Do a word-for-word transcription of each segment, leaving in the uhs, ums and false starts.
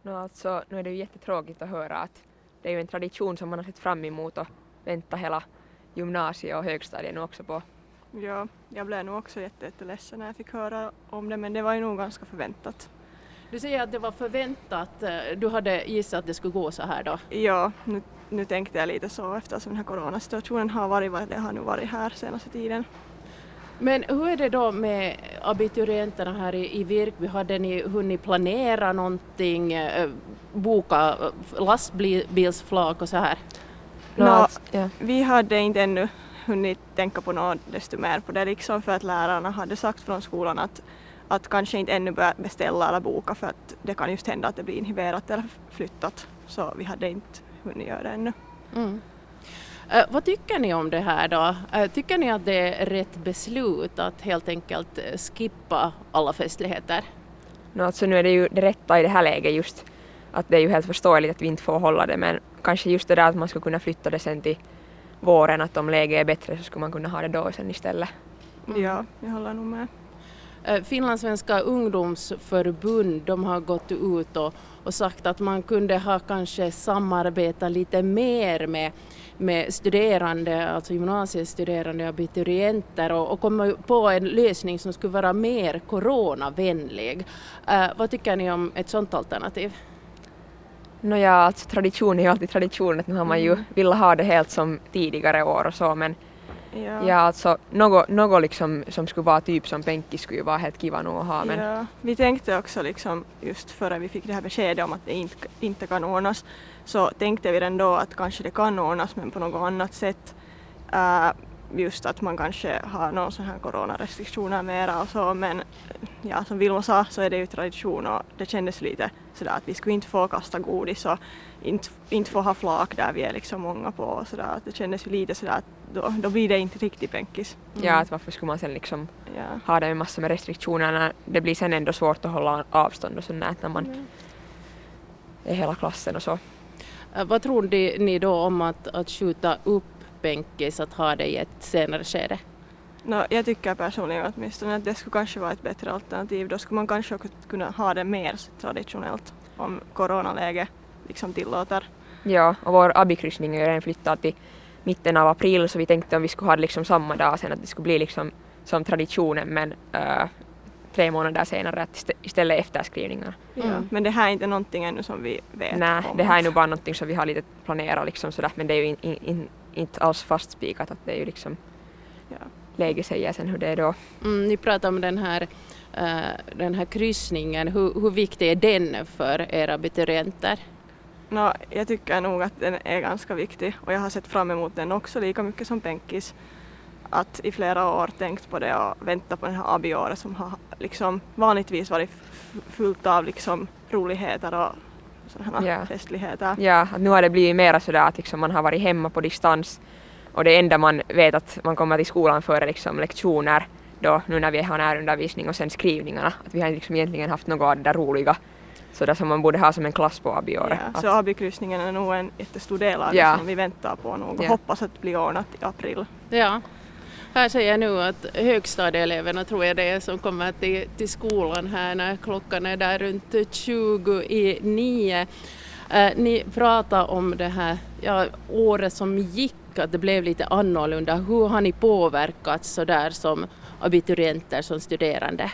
No, alltså, nu är det ju jättetråkigt att höra att det är ju en tradition som man har sett fram emot och vänta hela gymnasiet och högstadiet nu också på. Ja, jag blev nog också jätte, jätteledsen när jag fick höra om det, men det var ju nog ganska förväntat. Du säger att det var förväntat. Du hade gissat att det skulle gå så här då? Ja, nu, nu tänkte jag lite så eftersom den här coronasituationen har varit vad det har nu varit här senaste tiden. Men hur är det då med abiturienterna här i, i Virkby? Hade ni hunnit planera någonting, eh, boka lastbilsflak och så här? No, Nå, alltså, ja. Vi hade inte ännu hunnit tänka på något desto mer på det, liksom för att lärarna hade sagt från skolan att, att kanske inte ännu börja beställa eller boka för att det kan just hända att det blir inhiberat eller flyttat. Så vi hade inte hunnit göra det ännu. Mm. Uh, vad tycker ni om det här då? Uh, tycker ni att det är rätt beslut att helt enkelt uh, skippa alla festligheter? No, alltså, nu är det ju det rätta i det här läget just att det är ju helt förståeligt att vi inte får hålla det, men kanske just det där att man skulle kunna flytta det sen till våren, att om läget är bättre så skulle man kunna ha det då sen istället. Mm. Ja, jag håller nog med. Uh, Finlandssvenska ungdomsförbund, de har gått ut och, och sagt att man kunde ha kanske samarbeta lite mer med med studerande, alltså gymnasiestuderande abiturienter och, och komma på en lösning som skulle vara mer coronavänlig. Uh, vad tycker ni om ett sådant alternativ? No, ja, alltså, tradition är ju alltid tradition, att nu har man ju Mm. velat ha det helt som tidigare år och så, men Ja, ja, alltså, något, något liksom, som skulle vara typ som Penki skulle ju vara helt kiva nog att ha. Men ja. Vi tänkte också liksom just före vi fick det här beskedet om att det inte, inte kan ordnas, så tänkte vi ändå att kanske det kan ordnas men på något annat sätt. Uh, just att man kanske har någon sån här coronarestriktioner mera och så, men ja, som Vilma sa så är det ju tradition och det kändes lite sådär att vi skulle inte få kasta godis och inte, inte få ha flak där vi är liksom många på och sådär, att det kändes ju lite sådär att då, då blir det inte riktigt penkis. Mm. ja, att varför skulle man sen liksom Ja. ha det med massor med restriktioner när det blir sen ändå svårt att hålla avstånd och sånt när man Mm. är hela klassen och så. Uh, vad tror ni, ni då om att, att skjuta upp Penkis, att ha det i ett senare skede? No, jag tycker personligen åtminstone att det skulle kanske vara ett bättre alternativ. Då skulle man kanske också kunna ha det mer traditionellt om coronaläget liksom tillåter. Ja, och vår abikryssning är ju redan flyttad till mitten av april, så vi tänkte om vi skulle ha det liksom samma dag sen, att det skulle bli liksom som traditionen, men äh, tre månader senare att istä- istället efterskrivningar. Ja. Mm. Men det här är inte någonting ännu som vi vet Nej, om. det här är nu bara någonting som vi har lite planerat liksom sådär, men det är ju in, in, in, inte alls fastspikat, att det är ju liksom Ja. läget säger sen hur det är då. Mm, ni pratar om den här, uh, den här kryssningen. Hur, hur viktig är den för era abiturienter? No, jag tycker nog att den är ganska viktig och jag har sett fram emot den också lika mycket som Penkis. Att i flera år tänkt på det och vänta på den här abiåret som har liksom vanligtvis varit f- fullt av liksom roligheter och sådana Ja. festligheter. Ja, att nu har det blivit mera sådär att liksom man har varit hemma på distans och det enda man vet att man kommer till skolan före liksom lektioner då, nu när vi har närundervisning och sen skrivningarna, att vi har liksom egentligen haft något av det där roliga sådär som man borde ha som en klass på abiåret. Ja, Att- så abikryssningen är nog en jättestor del av Ja. det som vi väntar på nog och Ja. hoppas att det blir ordnat i april. Ja, här säger jag nu att högstadieeleverna tror jag det är som kommer till, till skolan här när klockan är där runt tjugo i nio. Eh, ni pratar om det här ja, året som gick, att det blev lite annorlunda. Hur har ni påverkats så där som abiturienter, som studerande?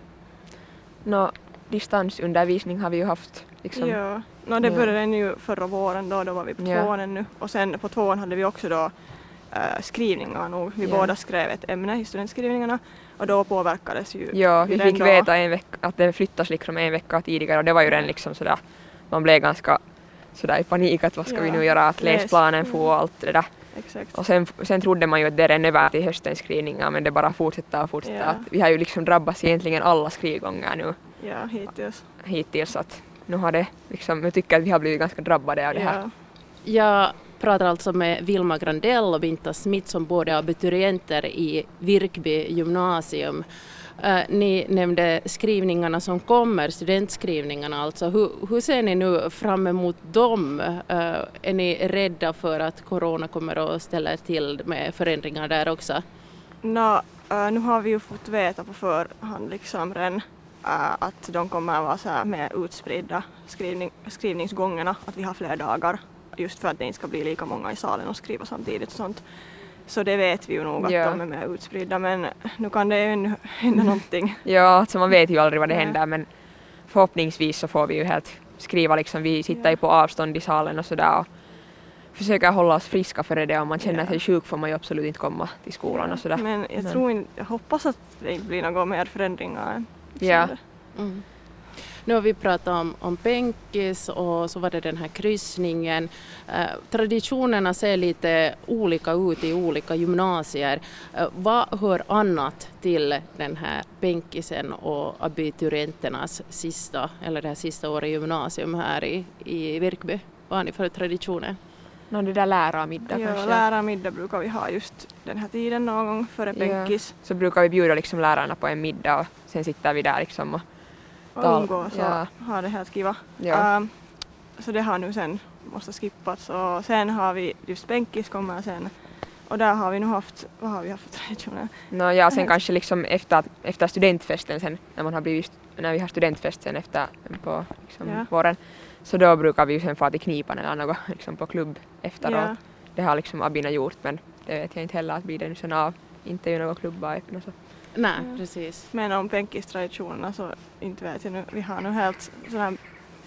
Nå, distansundervisning har vi ju haft liksom. Ja, no, det Ja. började ju förra våren då, då var vi på Ja. tvåan ännu och sen på tvåan hade vi också då äh, skrivningar nog. Vi Ja. båda skrev ett ämne i studentskrivningarna och då påverkades ju Ja, vi den fick då. veta en vecka, att det flyttas liksom en vecka tidigare och det var ju redan liksom sådär, man blev ganska sådär i panik att vad ska Ja, vi nu göra, att läs. läsplanen får och allt det där. Exakt. Och sen, sen trodde man ju att det är redan över till höstens skrivningar, men det bara fortsätter och fortsätter. Ja. Att vi har ju liksom drabbats egentligen alla skrivgångar nu Ja, hittills. hittills, att nu har det liksom, jag tycker att vi har blivit ganska drabbade av det här. Ja. Jag pratar alltså med Vilma Grandell och Vinta Smith som båda är abiturienter i Virkby gymnasium. Uh, ni nämnde skrivningarna som kommer, studentskrivningarna alltså. Hur, hur ser ni nu fram emot dem? Uh, är ni rädda för att corona kommer att ställa till med förändringar där också? No, äh, nu har vi ju fått veta på förhand liksom redan äh, att de kommer att vara så här mer utspridda skrivning, skrivningsgångerna, att vi har fler dagar just för att det inte ska bli lika många i salen och skriva samtidigt och sånt. Så det vet vi ju nog att ja. de är mer utspridda, men nu kan det ju hända någonting. Ja, alltså man vet ju aldrig vad det Nej. händer, men förhoppningsvis så får vi ju helt skriva liksom, vi sitter Ja. ju på avstånd i salen och sådär och försöker hålla oss friska för det. Om man känner Ja. sig sjuk får man ju absolut inte komma till skolan och sådär. Men jag Men- tror inte, jag hoppas att det inte blir några mer förändringar än Ja. så. Mm. Nu har vi pratat om, om Penkis och så var det den här kryssningen. Eh, traditionerna ser lite olika ut i olika gymnasier. Eh, vad hör annat till den här Penkisen och abiturienternas sista, eller det här sista året i gymnasium här i, i Virkby? Vad har ni för traditioner? Nå, det där lärarmiddag Ja, kanske. lärarmiddag brukar vi ha just den här tiden någon gång före Ja. Penkis. Så brukar vi bjuda liksom lärarna på en middag och sen sitter vi där liksom och Och Tal- umgås och ja. ha det helt kiva. ja. Um, så det har nu sen måste skippats och sen har vi just Penkis kommer sen och där har vi nu haft, vad har vi haft för traditioner? No, ja, sen kanske liksom efter, efter studentfesten sen, när man har blivit, när vi har studentfest sen efter på liksom Ja. våren, så då brukar vi ju sen få till Knipan eller något liksom på klubb efteråt. Ja. Det har liksom Abina gjort, men det vet jag inte heller att blir det nu sen av. Inte ju några klubbar öppna så. Nej, Ja. precis. Men om Penkis-traditionerna så inte vet jag nu, vi har nu helt sådär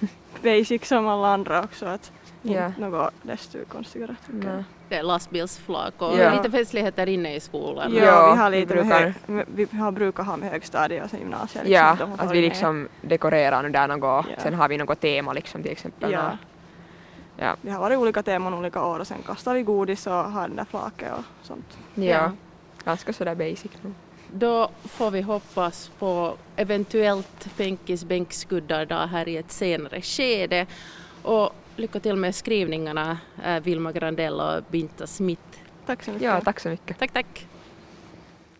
basic som alla andra också, att Ja. inte något desto konstigare tycker jag. Nej. Det är lastbilsflak och Ja. lite festligheter inne i skolan. Ja, Ja, vi har vi lite med brukar- hög, med- vi har brukar ha med högstadiet och sen gymnasiet. Liksom, Ja, de har att tagit vi med. liksom dekorerar nu där något, Ja. sen har vi något tema liksom till exempel. Ja. nå- Ja. Det har varit olika teman olika år och sen kastar vi godis och har den där flaket och sånt. Ja. Ja. Ganska sådär basic nu. Då får vi hoppas på eventuellt Penkis bänkskuddar då här i ett senare skede. Och lycka till med skrivningarna, eh, Vilma Grandell och Binta Smith. Tack så mycket. Ja, tack så mycket. Tack, tack!